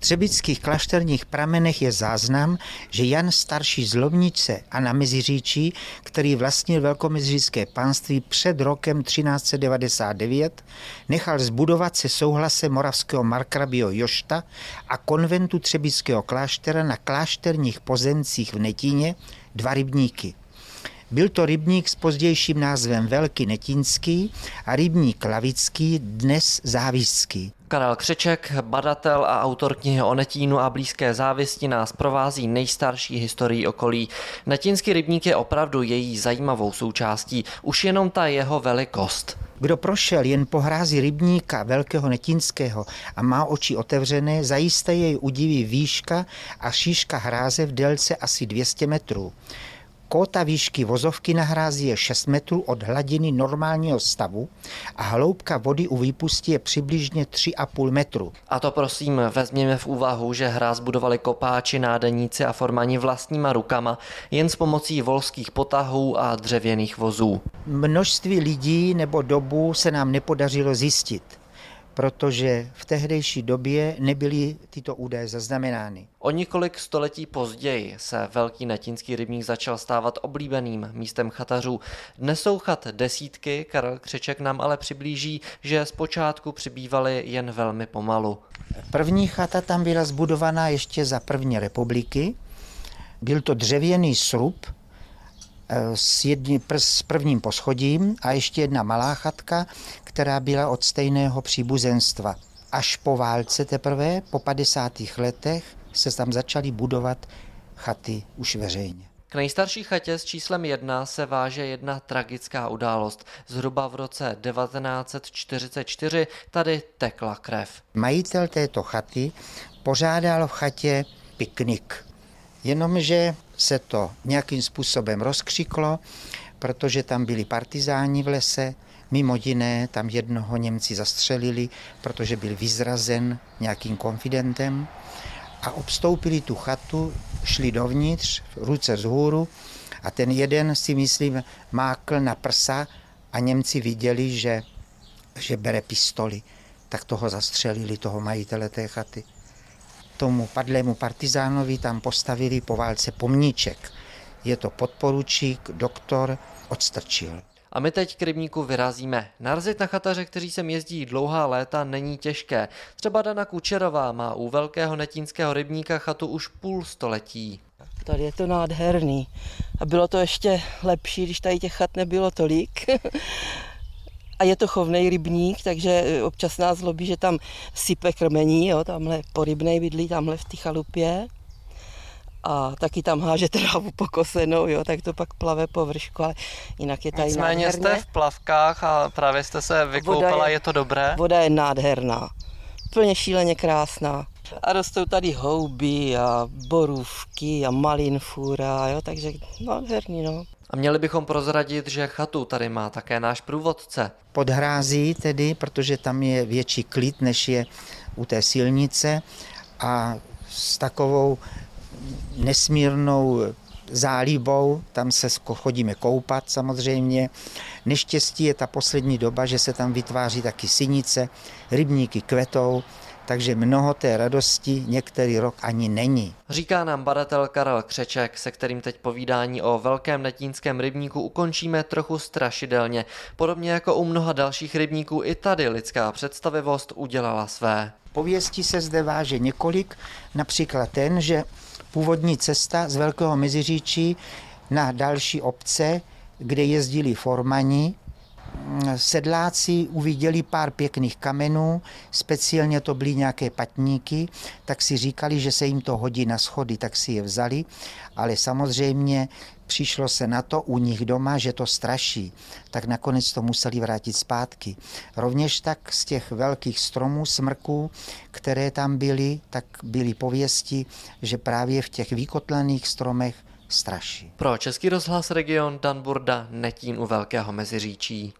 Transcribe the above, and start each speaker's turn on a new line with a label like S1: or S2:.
S1: třebických klášterních pramenech je záznam, že Jan Starší z Lomnice a na Meziříčí, který vlastnil velkomeziřícké panství před rokem 1399, nechal zbudovat se souhlasem moravského markrabího Jošta a konventu třebického kláštera na klášterních pozemcích v Netíně 2 rybníky. Byl to rybník s pozdějším názvem Velký Netínský a rybník Lavický, dnes Závižský.
S2: Karel Křeček, badatel a autor knihy o Netínu a blízké závisti, nás provází nejstarší historií okolí. Netínský rybník je opravdu její zajímavou součástí, už jenom ta jeho velikost.
S1: Kdo prošel jen po hrázi rybníka Velkého Netínského a má oči otevřené, zajisté jej udiví výška a šířka hráze v délce asi 200 metrů. Kóta výšky vozovky na hrázi je 6 metrů od hladiny normálního stavu a hloubka vody u výpusti je přibližně 3,5 metru.
S2: A to prosím vezměme v úvahu, že hráz budovali kopáči, nádeníci a formani vlastníma rukama, jen s pomocí volských potahů a dřevěných vozů.
S1: Množství lidí nebo dobu se nám nepodařilo zjistit, protože v tehdejší době nebyly tyto údaje zaznamenány.
S2: O několik století později se Velký Netínský rybník začal stávat oblíbeným místem chatařů. Dnes jsou chat desítky, Karel Křeček nám ale přiblíží, že zpočátku přibývaly jen velmi pomalu.
S1: První chata tam byla zbudovaná ještě za první republiky. Byl to dřevěný srub s prvním poschodím a ještě jedna malá chatka, která byla od stejného příbuzenstva. Až po válce teprve, po 50. letech, se tam začaly budovat chaty už veřejně.
S2: K nejstarší chatě s číslem 1 se váže jedna tragická událost. Zhruba v roce 1944 tady tekla krev.
S1: Majitel této chaty pořádal v chatě piknik. Jenomže se to nějakým způsobem rozkřiklo, protože tam byli partizáni v lese, mimo jiné tam jednoho Němci zastřelili, protože byl vyzrazen nějakým konfidentem a obstoupili tu chatu, šli dovnitř, ruce vzhůru a ten jeden si myslím mákl na prsa a Němci viděli, že bere pistoli, tak toho zastřelili, toho majitele té chaty. Tomu padlému partizánovi tam postavili po válce pomníček. Je to podporučík, doktor Odstrčil.
S2: A my teď k rybníku vyrazíme. Narazit na chataře, kteří sem jezdí dlouhá léta, není těžké. Třeba Dana Kučerová má u Velkého Netínského rybníka chatu už půl století.
S3: Tady je to nádherný. A bylo to ještě lepší, když tady těch chat nebylo tolik. A je to chovnej rybník, takže občas nás zlobí, že tam sype krmení, jo, tamhle porybnej bydlí, tamhle v té chalupě. A taky tam háže trávu pokosenou, jo, tak to pak plave po vršku, ale jinak je tady nádherné.
S2: Nicméně jste v plavkách a právě jste se vykoupala, je to dobré? Voda
S3: je nádherná, plně šíleně krásná. A rostou tady houby a borůvky a malinfůra, jo, takže nádherný, no.
S2: A měli bychom prozradit, že chatu tady má také náš průvodce.
S1: Pod hrází tedy, protože tam je větší klid, než je u té silnice a s takovou nesmírnou zálibou, tam se chodíme koupat samozřejmě. Neštěstí je ta poslední doba, že se tam vytváří taky sinice, rybníky kvetou, takže mnoho té radosti některý rok ani není.
S2: Říká nám badatel Karel Křeček, se kterým teď povídání o Velkém Netínském rybníku ukončíme trochu strašidelně. Podobně jako u mnoha dalších rybníků i tady lidská představivost udělala své.
S1: Pověstí se zde váže několik, například ten, že původní cesta z Velkého Meziříčí na další obce, kde jezdili formani, sedláci uviděli pár pěkných kamenů, speciálně to byly nějaké patníky, tak si říkali, že se jim to hodí na schody, tak si je vzali, ale samozřejmě přišlo se na to u nich doma, že to straší, tak nakonec to museli vrátit zpátky. Rovněž tak z těch velkých stromů, smrků, které tam byly, tak byly pověsti, že právě v těch vykotlaných stromech straší.
S2: Pro Český rozhlas Region Dan Burda, Netín u Velkého Meziříčí.